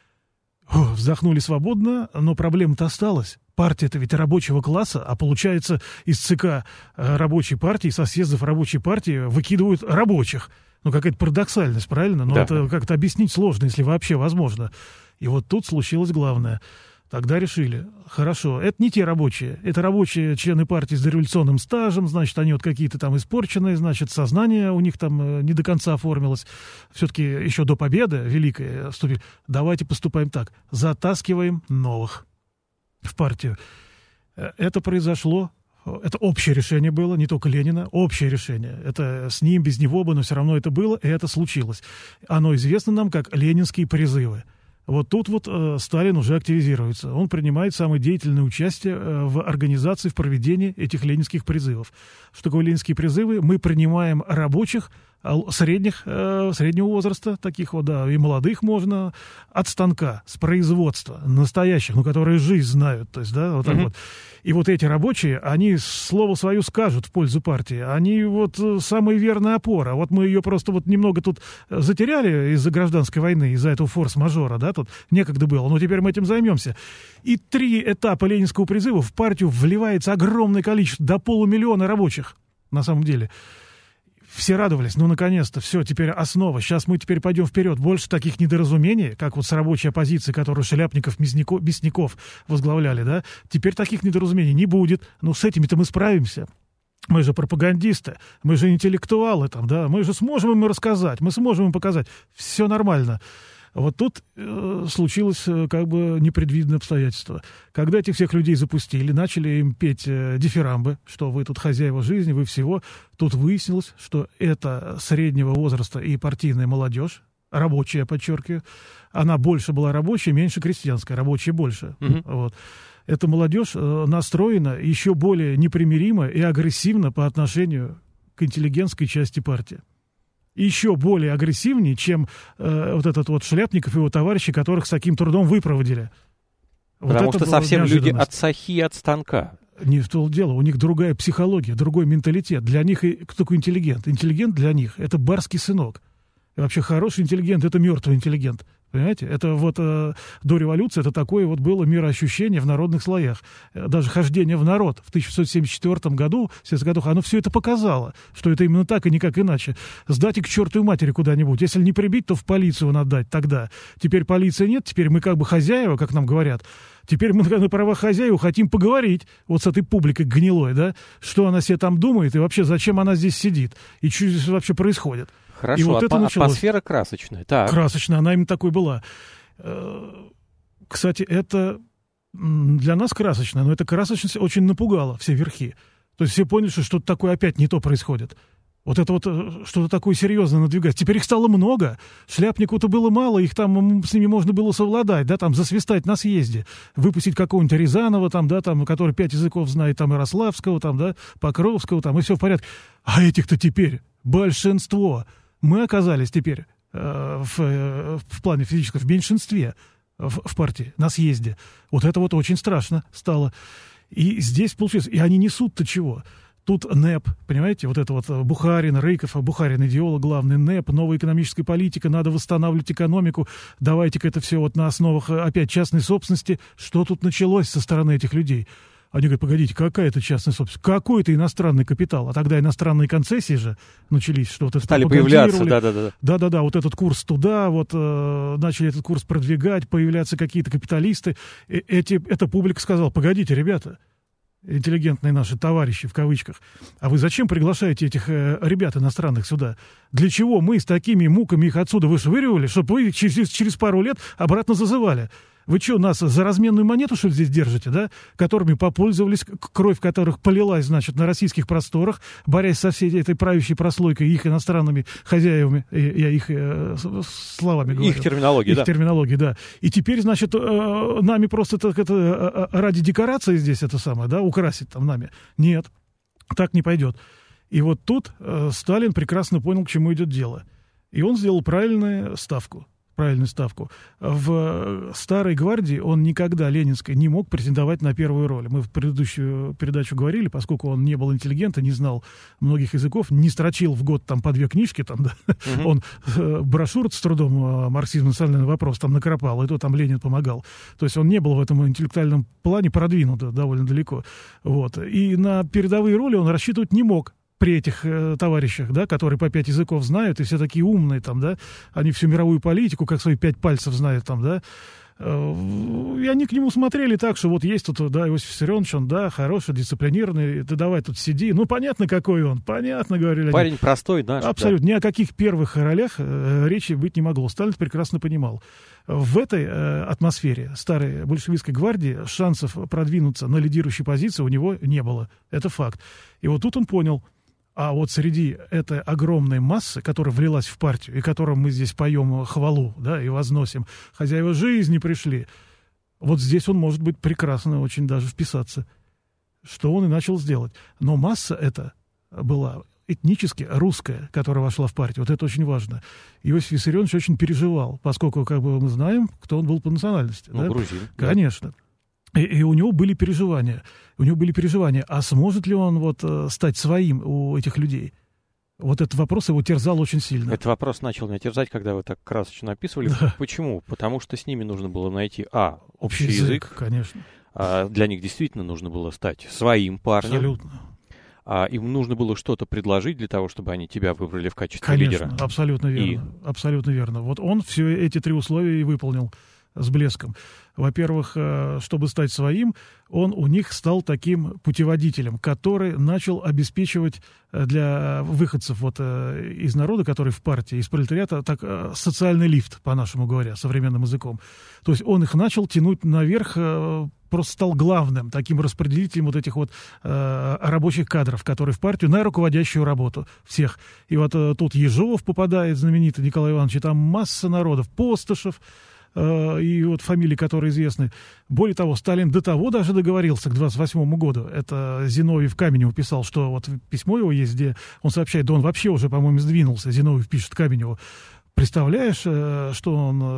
Фу, вздохнули свободно, но проблема-то осталась. Партия-то ведь рабочего класса, а получается, из ЦК рабочей партии, со съездов рабочей партии выкидывают рабочих. Ну, какая-то парадоксальность, правильно? Но да. Это как-то объяснить сложно, если вообще возможно. И вот тут случилось главное. Тогда решили, хорошо, это не те рабочие, это рабочие члены партии с дореволюционным стажем, значит, они вот какие-то там испорченные, значит, сознание у них там не до конца оформилось. Все-таки еще до победы великой вступили. Давайте поступаем так, затаскиваем новых в партию. Это произошло, это общее решение было, не только Ленина, общее решение. Это с ним, без него бы, но все равно это было, и это случилось. Оно известно нам как ленинские призывы. Вот тут вот э, Сталин уже активизируется. Он принимает самое деятельное участие э, в организации, в проведении этих ленинских призывов. Что такое ленинские призывы? Мы принимаем рабочих средних, э, среднего возраста, таких вот, да, и молодых можно, от станка, с производства, настоящих, ну, которые жизнь знают, то есть, да, вот так mm-hmm. вот. И вот эти рабочие, они слово свое скажут в пользу партии, они вот самая верная опора. Вот мы ее просто вот немного тут затеряли из-за гражданской войны, из-за этого форс-мажора, да, тут некогда было, но теперь мы этим займемся. И три этапа ленинского призыва в партию вливается огромное количество, до полумиллиона рабочих, на самом деле. Все радовались, ну, наконец-то, все, теперь основа, сейчас мы теперь пойдем вперед. Больше таких недоразумений, как вот с рабочей оппозицией, которую Шляпников, Мясников, Мясников возглавляли, да, теперь таких недоразумений не будет. Ну, с этими-то мы справимся. Мы же пропагандисты, мы же интеллектуалы, там, да, мы же сможем им рассказать, мы сможем им показать. Все нормально. Вот тут э, случилось э, как бы непредвиденное обстоятельство. Когда этих всех людей запустили, начали им петь э, дифирамбы, что вы тут хозяева жизни, вы всего, тут выяснилось, что это среднего возраста и партийная молодежь, рабочая, подчеркиваю, она больше была рабочая, меньше крестьянская, рабочая больше. Mm-hmm. Вот. Эта молодежь э, настроена еще более непримиримо и агрессивно по отношению к интеллигентской части партии. Еще более агрессивнее, чем э, вот этот вот Шляпников и его товарищи, которых с таким трудом выпроводили. Вот Потому что совсем люди от сахи, от станка. Не в то дело, у них другая психология, другой менталитет. Для них и кто такой интеллигент? Интеллигент для них — это барский сынок. И вообще хороший интеллигент — это мертвый интеллигент. Понимаете? Это вот э, до революции это такое вот было мироощущение в народных слоях. Даже хождение в народ в тысяча девятьсот семьдесят четвёртом году, в семидесятых годах, оно все это показало, что это именно так и никак иначе. Сдать к чертовой матери куда-нибудь. Если не прибить, то в полицию надо дать тогда. Теперь полиции нет, теперь мы как бы хозяева, как нам говорят. Теперь мы на правах хозяева хотим поговорить вот с этой публикой гнилой, да, что она себе там думает и вообще зачем она здесь сидит, и что здесь вообще происходит. Хорошо, и вот а это началось. Атмосфера красочная. Так. Красочная, она именно такой была. Кстати, это для нас красочно, но эта красочность очень напугала все верхи. То есть все поняли, что что-то такое опять не то происходит. Вот это вот что-то такое серьезное надвигать. Теперь их стало много. Шляпнику-то было мало, их там с ними можно было совладать, да, там засвистать на съезде, выпустить какого-нибудь Рязанова, там, да, там, который пять языков знает, там, Ярославского, там, да, Покровского, там, и все в порядке. А этих-то теперь большинство. Мы оказались теперь э, в, э, в плане физическом в меньшинстве в, в партии, на съезде. Вот это вот очень страшно стало. И здесь получилось, и они несут-то чего? Тут НЭП, понимаете, вот это вот Бухарин, Рыков, а Бухарин идеолог главный, НЭП, новая экономическая политика, надо восстанавливать экономику, давайте-ка это все вот на основах опять частной собственности. Что тут началось со стороны этих людей? Они говорят, погодите, какая это частная собственность? Какой это иностранный капитал? А тогда иностранные концессии же начались, что вот это стали появляться, да-да-да. Да-да-да, вот этот курс туда, вот э, начали этот курс продвигать, появляться какие-то капиталисты. И эти, эта публика сказала, погодите, ребята, интеллигентные наши товарищи, в кавычках, а вы зачем приглашаете этих э, ребят иностранных сюда? Для чего мы с такими муками их отсюда вышвыривали, чтобы вы через, через пару лет обратно зазывали? Вы что, нас за разменную монету, что ли, здесь держите, да? Которыми попользовались, кровь которых полилась, значит, на российских просторах, борясь со всей этой правящей прослойкой, их иностранными хозяевами, я их э, словами говорю. Их терминологией, да. Их терминологией, да. И теперь, значит, э, нами просто так, это, э, ради декорации здесь это самое, да, украсить там нами. Нет, так не пойдет. И вот тут э, Сталин прекрасно понял, к чему идет дело. И он сделал правильную ставку. правильную ставку. В Старой гвардии он никогда, ленинской, не мог претендовать на первую роль. Мы в предыдущую передачу говорили, поскольку он не был интеллигентом, не знал многих языков, не строчил в год там по две книжки, там, да. Угу. Он э, брошюр с трудом «Марксизм. Национальный вопрос» там накропал, и то там Ленин помогал. То есть он не был в этом интеллектуальном плане продвинут довольно далеко. Вот. И на передовые роли он рассчитывать не мог. При этих э, товарищах, да, которые по пять языков знают, и все такие умные, там, да, они всю мировую политику, как свои пять пальцев знают, там, да, э, и они к нему смотрели так, что вот есть тут, да, Иосиф Виссарионович, он, да, хороший, дисциплинированный, ты давай тут сиди, ну, понятно, какой он, понятно, говорили парень они. Простой, наш. Абсолютно, да. Ни о каких первых ролях э, речи быть не могло. Сталин прекрасно понимал. В этой э, атмосфере старой большевистской гвардии шансов продвинуться на лидирующей позиции у него не было, это факт. И вот тут он понял. А вот среди этой огромной массы, которая влилась в партию, и которым мы здесь поем хвалу, да, и возносим, хозяева жизни пришли, вот здесь он может быть прекрасно очень даже вписаться. Что он и начал сделать. Но масса эта была этнически русская, которая вошла в партию. Вот это очень важно. Иосиф Виссарионович очень переживал, поскольку, как бы мы знаем, кто он был по национальности. Ну, да? грузин. Конечно. И, и у него были переживания. У него были переживания. А сможет ли он вот стать своим у этих людей? Вот этот вопрос его терзал очень сильно. Этот вопрос начал меня терзать, когда вы так красочно описывали. Да. Почему? Потому что с ними нужно было найти, а, общий, общий язык, язык. Конечно. А, для них действительно нужно было стать своим парнем. Абсолютно. А, им нужно было что-то предложить для того, чтобы они тебя выбрали в качестве Конечно, лидера. Конечно, абсолютно верно. И... Абсолютно верно. Вот он все эти три условия и выполнил с блеском. Во-первых, чтобы стать своим, он у них стал таким путеводителем, который начал обеспечивать для выходцев вот из народа, которые в партии, из пролетариата, так, социальный лифт, по-нашему говоря, современным языком. То есть он их начал тянуть наверх, просто стал главным таким распределителем вот этих вот э, рабочих кадров, которые в партию, на руководящую работу всех. И вот э, тут Ежов попадает, знаменитый Николай Иванович, и там масса народов, Постышев, и вот фамилии, которые известны. Более того, Сталин до того даже договорился к двадцать восьмому году. Это Зиновьев Каменеву писал, что вот письмо его есть, где он сообщает, да он вообще уже, по-моему, сдвинулся. Зиновьев пишет Каменеву. Представляешь, что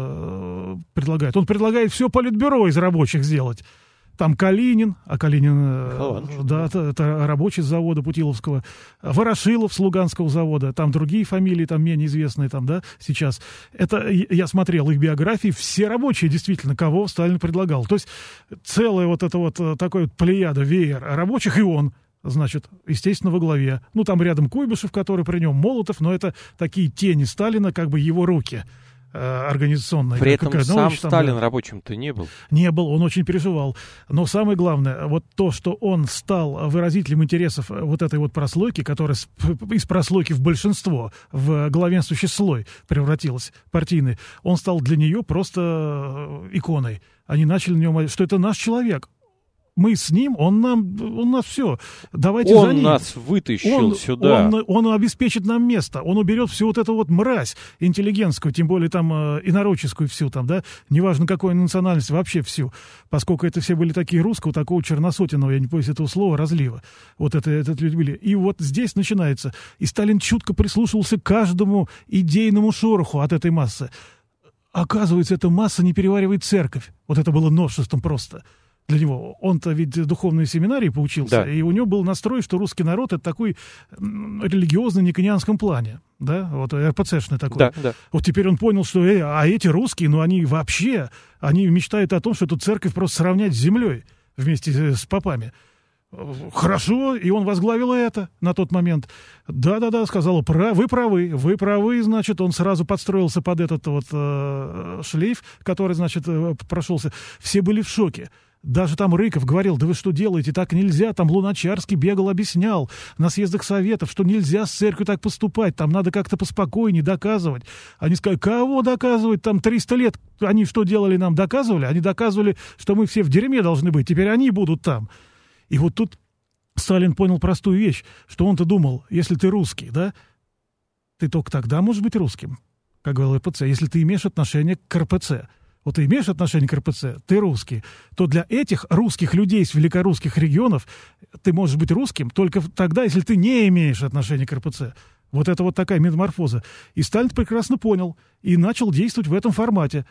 он предлагает? Он предлагает все политбюро из рабочих сделать. Там Калинин, а Калинин, О, да, это, это рабочий с завода Путиловского, Ворошилов с Луганского завода, там другие фамилии, там менее известные, там, да, сейчас. Это, я смотрел их биографии, все рабочие, действительно, кого Сталин предлагал. То есть целая вот эта вот такой вот плеяда, веер рабочих, и он, значит, естественно, во главе. Ну, там рядом Куйбышев, который при нем, Молотов, но это такие тени Сталина, как бы его руки организационная. При этом сам там, Сталин да, рабочим-то не был. Не был, он очень переживал. Но самое главное, вот то, что он стал выразителем интересов вот этой вот прослойки, которая из прослойки в большинство, в главенствующий слой превратилась, партийный, он стал для нее просто иконой. Они начали на нем, что это наш человек. Мы с ним, он нам, он нас все, давайте он за ним. Он нас вытащил он, сюда. Он, он обеспечит нам место, он уберет всю вот эту вот мразь интеллигентскую, тем более там э, инородческую всю там, да, неважно какой национальности, вообще всю, поскольку это все были такие русского, такого черносотенного, я не боюсь этого слова, разлива. Вот это, это люди были. И вот здесь начинается. И Сталин чутко прислушивался к каждому идейному шороху от этой массы. Оказывается, эта масса не переваривает церковь. Вот это было новшеством просто. Для него. Он-то ведь духовные семинарии поучился, да. И у него был настрой, что русский народ — это такой религиозный никонианском плане, да, вот эр пэ цэ-шный такой. Да, да. Вот теперь он понял, что э, а эти русские, ну они вообще, они мечтают о том, что эту церковь просто сравнять с землей вместе с попами. Хорошо, и он возглавил это на тот момент. Да-да-да, сказал, вы правы, вы правы, значит, он сразу подстроился под этот вот э, шлейф, который, значит, прошелся. Все были в шоке. Даже там Рыков говорил, да вы что делаете, так нельзя, там Луначарский бегал, объяснял на съездах советов, что нельзя с церковью так поступать, там надо как-то поспокойнее доказывать. Они сказали, кого доказывать, там триста лет, они что делали нам, доказывали? Они доказывали, что мы все в дерьме должны быть, теперь они будут там. И вот тут Сталин понял простую вещь, что он-то думал, если ты русский, да, ты только тогда можешь быть русским, как говорил эр пэ цэ, если ты имеешь отношение к эр пэ цэ. Вот ты имеешь отношение к эр пэ цэ, ты русский, то для этих русских людей с великорусских регионов ты можешь быть русским только тогда, если ты не имеешь отношения к эр пэ цэ. Вот это вот такая метаморфоза. И Сталин прекрасно понял и начал действовать в этом формате.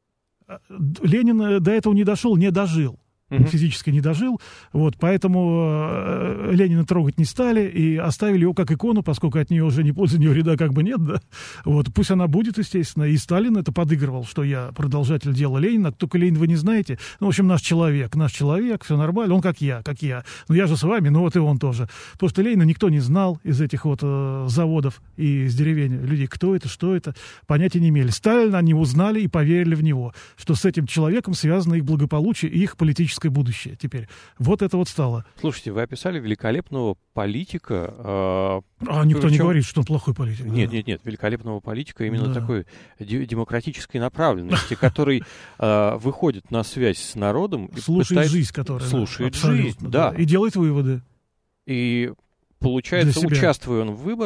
Ленин до этого не дошел, не дожил. Uh-huh. Физически не дожил, вот, поэтому э, Ленина трогать не стали и оставили его как икону, поскольку от нее уже ни пользы, ни вреда как бы нет, да, вот, пусть она будет, естественно, и Сталин это подыгрывал, что я продолжатель дела Ленина, только Ленин вы не знаете, ну, в общем, наш человек, наш человек, все нормально, он как я, как я, ну, я же с вами, ну, вот и он тоже, потому что Ленина никто не знал из этих вот э, заводов и из деревень людей, кто это, что это, понятия не имели, Сталина они узнали и поверили в него, что с этим человеком связано их благополучие и их политическое будущее теперь. Вот это вот стало. Слушайте, вы описали великолепного политика. Э, а никто причем... не говорит, что он плохой политик. Нет, да. нет, нет. Великолепного политика именно да. такой демократической направленности, который э, выходит на связь с народом. Слушает жизнь, которая. Слушает жизнь, да. И делает выводы. И, получается, участвуя он в выборах,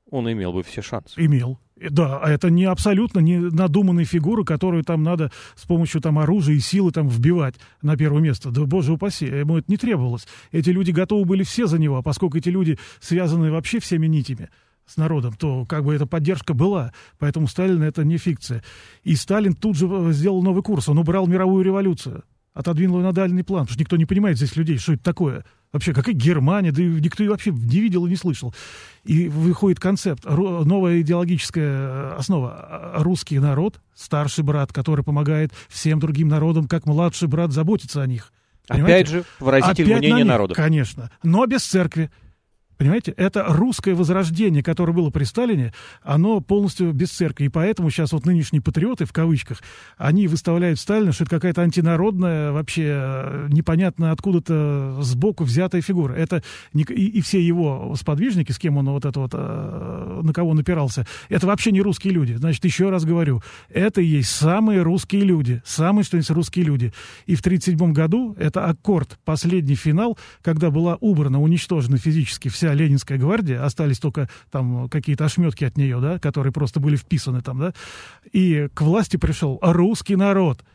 Он имел бы все шансы. Имел. Да, а это не абсолютно не надуманные фигуры, которую там надо с помощью там оружия и силы там вбивать на первое место. Да, боже упаси, ему это не требовалось. Эти люди готовы были все за него, а поскольку эти люди связаны вообще всеми нитями с народом, то как бы эта поддержка была. Поэтому Сталин — это не фикция. И Сталин тут же сделал новый курс. Он убрал мировую революцию, отодвинул ее на дальний план, потому что никто не понимает здесь людей, что это такое. Вообще, какая Германия, да никто вообще не видел и не слышал. И выходит концепт, новая идеологическая основа. Русский народ, старший брат, который помогает всем другим народам, как младший брат, заботиться о них. Понимаете? Опять же, выразитель Опять мнения на них, народа. Конечно, но без церкви. Понимаете, это русское возрождение, которое было при Сталине, оно полностью без церкви. И поэтому сейчас вот нынешние патриоты, в кавычках, они выставляют Сталина, что это какая-то антинародная, вообще непонятно откуда-то сбоку взятая фигура. Это не, и, и все его сподвижники, с кем он вот это вот, на кого он опирался, это вообще не русские люди. Значит, еще раз говорю, это и есть самые русские люди, самые, что есть, русские люди. И в тридцать седьмом году это аккорд, последний финал, когда была убрана, уничтожена физически вся Ленинская гвардия, остались только там какие-то ошметки от нее, да, которые просто были вписаны там, да, и к власти пришел русский народ,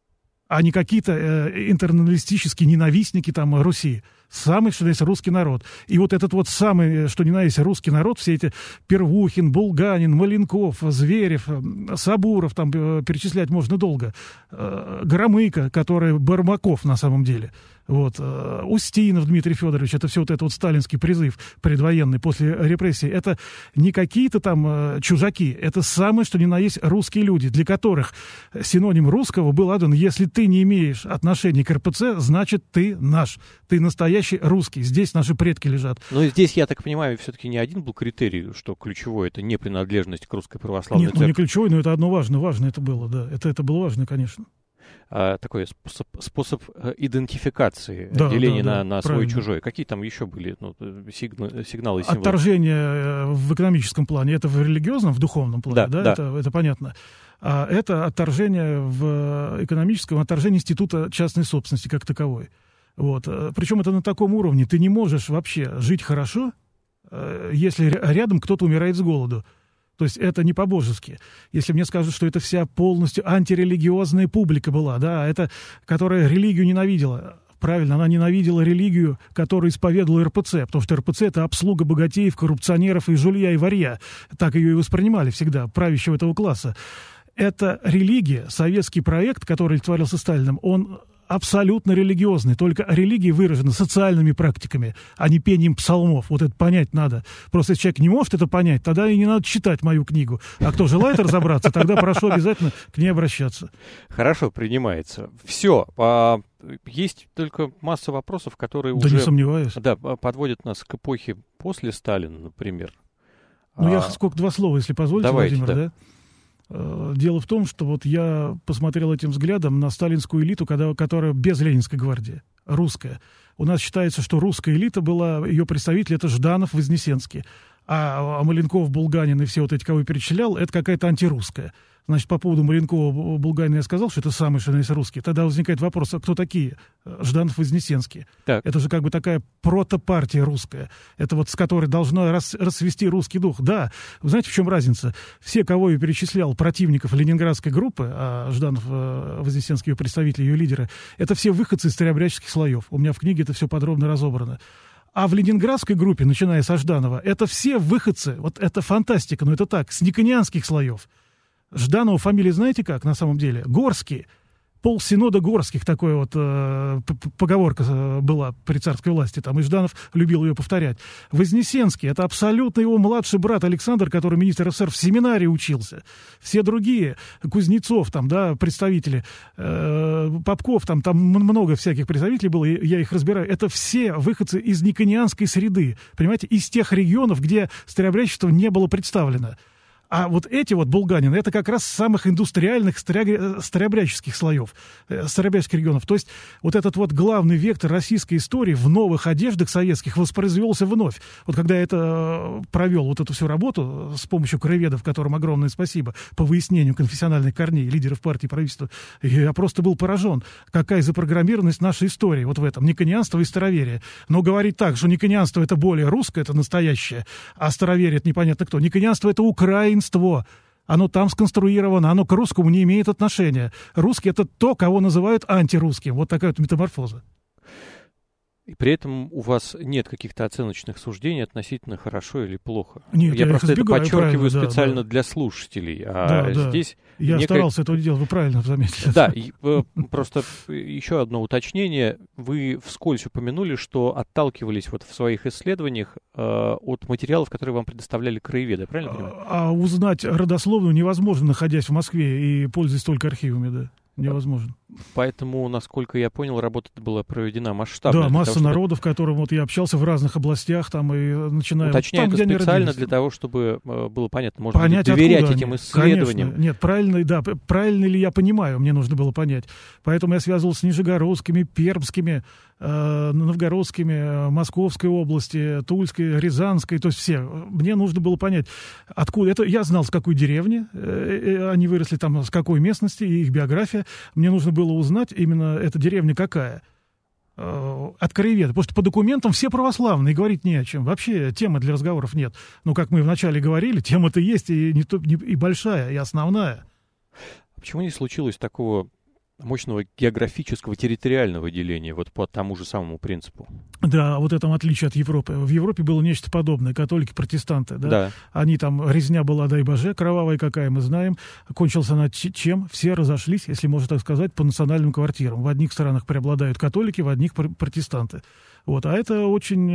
а не какие-то э, интерналистические ненавистники там Руси. Самый, что есть, русский народ. И вот этот вот самый, что ни на есть, русский народ, все эти Первухин, Булганин, Маленков, Зверев, Сабуров, там э, перечислять можно долго, э, Громыко, который Бармаков на самом деле, вот, э, Устинов Дмитрий Федорович, это все вот этот вот сталинский призыв предвоенный после репрессий, это не какие-то там э, чужаки, это самые, что ни на есть, русские люди, для которых синоним русского был отдан: если ты не имеешь отношения к эр пэ цэ, значит ты наш, ты настоящий русский, здесь наши предки лежат. Но здесь, я так понимаю, все-таки не один был критерий, что ключевой — это не принадлежность к русской православной Нет, церкви. ну не ключевой, но это одно важно, важно это было, да, это, это было важно, конечно. А, такой способ, способ идентификации, да, деления да, на, да, на свой-чужой. Какие там еще были ну, сигналы, сигналы и символы? Отторжение в экономическом плане, это в религиозном, в духовном плане, да, да, да. Это, это понятно. А это отторжение в экономическом, отторжение института частной собственности как таковой. Вот. Причем это на таком уровне. Ты не можешь вообще жить хорошо, если рядом кто-то умирает с голоду. То есть это не по-божески. Если мне скажут, что это вся полностью антирелигиозная публика была, да, это, которая религию ненавидела. Правильно, она ненавидела религию, которую исповедовала эр пэ цэ, потому что эр пэ цэ — это обслуга богатеев, коррупционеров и жулья, и варья. Так ее и воспринимали всегда, правящего этого класса. Это религия, советский проект, который олицетворялся Сталиным, он абсолютно религиозный, только религия выражена социальными практиками, а не пением псалмов. Вот это понять надо. Просто если человек не может это понять, тогда и не надо читать мою книгу. А кто желает разобраться, тогда прошу обязательно к ней обращаться. Хорошо, принимается. Все. А, есть только масса вопросов, которые да уже... не сомневаюсь. Да, подводят нас к эпохе после Сталина, например. Ну, а... я сколько два слова, если позволите, Давайте, Владимир, да? да? Дело в том, что вот я посмотрел этим взглядом на сталинскую элиту, когда, которая без Ленинской гвардии, русская. У нас считается, что русская элита была, ее представитель — это Жданов, Вознесенский. А, а Маленков, Булганин и все вот эти, кого я перечислял, это какая-то антирусская. Значит, по поводу Маленкова, Булганина я сказал, что это самые, что есть, русские. Тогда возникает вопрос, а кто такие Жданов, Вознесенский? Так. Это же как бы такая протопартия русская. Это вот с которой должно рас, расцвести русский дух. Да, вы знаете, в чем разница? Все, кого я перечислял, противников ленинградской группы, а Жданов, Вознесенский, ее представители, ее лидеры, это все выходцы из старообрядческих слоев. У меня в книге это все подробно разобрано. А в ленинградской группе, начиная с Жданова, это все выходцы, вот это фантастика, но это так, с никонианских слоев. Жданова фамилия знаете как на самом деле? Горский. Полсинода Горских, такая вот э, поговорка была при царской власти, там, и Жданов любил ее повторять. Вознесенский — это абсолютно его младший брат Александр, который министр эс эс эс эр в семинарии учился. Все другие, Кузнецов, там, да, представители, э, Попков, там, там много всяких представителей было, я их разбираю, это все выходцы из никонианской среды, понимаете, из тех регионов, где старообрядчество не было представлено. А вот эти вот булганины, это как раз с самых индустриальных старя... старообрядческих слоев, старообрядческих регионов. То есть вот этот вот главный вектор российской истории в новых одеждах советских воспроизвелся вновь. Вот когда я это провел, вот эту всю работу с помощью краеведов, которым огромное спасибо, по выяснению конфессиональных корней лидеров партии и правительства, я просто был поражен, какая запрограммированность нашей истории вот в этом, никонианство и староверие. Но говорить так, что никонианство это более русское, это настоящее, а староверие это непонятно кто. Никонианство это украинство. Оно там сконструировано, оно к русскому не имеет отношения. Русский — это то, кого называют антирусским. Вот такая вот метаморфоза. И при этом у вас нет каких-то оценочных суждений относительно хорошо или плохо. Нет, я, я просто это подчеркиваю да, специально да. для слушателей. А да, здесь да. Я некое... старался этого делать, вы правильно заметили. Да, и, просто еще одно уточнение. Вы вскользь упомянули, что отталкивались вот в своих исследованиях э, от материалов, которые вам предоставляли краеведы, правильно понимаю? А, а узнать родословную невозможно, находясь в Москве и пользуясь только архивами, да. Невозможно. Поэтому, насколько я понял, работа была проведена масштабно. Да, масса того, чтобы... народов, с которым вот я общался в разных областях, там и начиная... Уточняю, там, это специально для родились. того, чтобы э, было понятно, можно понять, доверять этим они. исследованиям. Конечно. Нет, правильно, да, правильно ли я понимаю, мне нужно было понять. Поэтому я связывался с нижегородскими, пермскими, э, новгородскими, Московской области, Тульской, Рязанской, то есть все. Мне нужно было понять, откуда... Это я знал, с какой деревни э, они выросли, там, с какой местности, их биография. Мне нужно было узнать именно эта деревня какая. От краеведа. Потому что по документам все православные, говорить не о чем. Вообще темы для разговоров нет. Но, как мы вначале говорили, тема-то есть и, не, и большая, и основная. Почему не случилось такого мощного географического территориального деления вот по тому же самому принципу? Да, вот этом отличие от Европы. В Европе было нечто подобное. Католики, протестанты, да? Да. Они там, резня была, дай боже, кровавая какая, мы знаем. Кончилась она чем? Все разошлись, если можно так сказать, по национальным квартирам. В одних странах преобладают католики, в одних протестанты. Вот. А это очень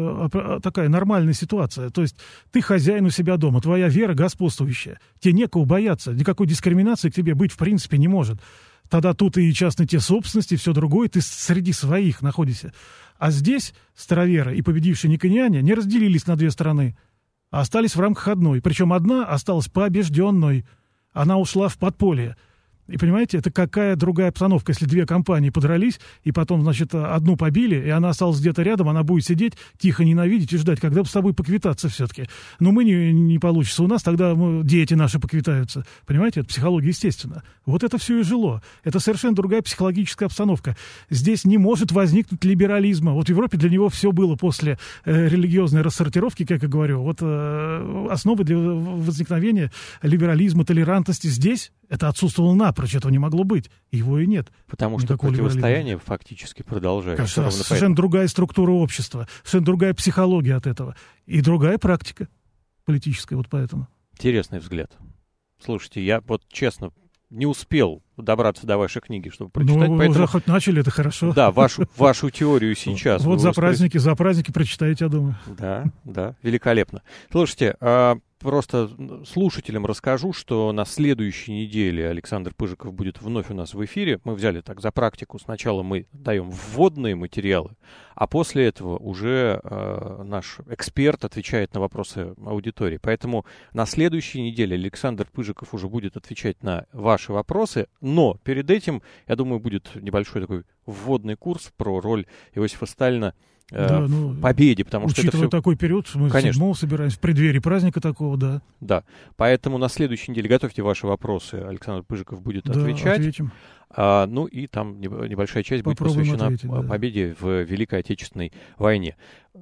э, такая нормальная ситуация. То есть ты хозяин у себя дома, твоя вера господствующая. Тебе некого бояться, никакой дискриминации к тебе быть в принципе не может. Тогда тут и частная тебе собственность, и все другое, ты среди своих находишься. А здесь староверы и победившие никониане не разделились на две стороны, а остались в рамках одной. Причем одна осталась побежденной. Она ушла в подполье. И понимаете, это какая другая обстановка, если две компании подрались, и потом, значит, одну побили, и она осталась где-то рядом, она будет сидеть, тихо ненавидеть и ждать, когда бы с тобой поквитаться все-таки. Но мы не, не получится у нас, тогда мы, дети наши поквитаются. Понимаете, это психология, естественно. Вот это все и жило. Это совершенно другая психологическая обстановка. Здесь не может возникнуть либерализма. Вот в Европе для него все было после э, религиозной рассортировки, как я говорю. Вот э, основы для возникновения либерализма, толерантности здесь это отсутствовало напрочь, этого не могло быть. Его и нет. Потому что противостояние фактически продолжается. Конечно, совершенно другая структура общества, совершенно другая психология от этого. И другая практика политическая, вот поэтому. Интересный взгляд. Слушайте, я вот честно не успел добраться до вашей книги, чтобы прочитать. Ну, поэтому... уже хоть начали, это хорошо. Да, вашу, вашу теорию сейчас. Вот за праздники, за праздники прочитаете, я думаю. Да, да, великолепно. Слушайте, а... Просто слушателям расскажу, что на следующей неделе Александр Пыжиков будет вновь у нас в эфире. Мы взяли так за практику. Сначала мы даем вводные материалы, а после этого уже э, наш эксперт отвечает на вопросы аудитории. Поэтому на следующей неделе Александр Пыжиков уже будет отвечать на ваши вопросы. Но перед этим, я думаю, будет небольшой такой вводный курс про роль Иосифа Сталина Да, ну, в победе, потому что это все... такой период, мы в седьмого собираемся, в преддверии праздника такого, да. Да, поэтому на следующей неделе готовьте ваши вопросы, Александр Пыжиков будет да, отвечать. Ответим. А, ну и там небольшая часть Попробуем будет посвящена ответить, да. победе в Великой Отечественной войне.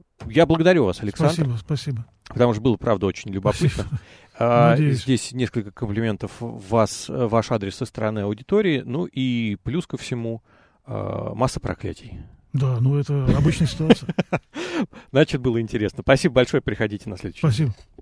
Я благодарю вас, Александр. Спасибо, спасибо. Потому что было, правда, очень любопытно. А, здесь несколько комплиментов вас, ваш адрес со стороны аудитории, ну и плюс ко всему а, масса проклятий. Да, ну это обычная ситуация. Значит, было интересно. Спасибо большое, приходите на следующий. Спасибо.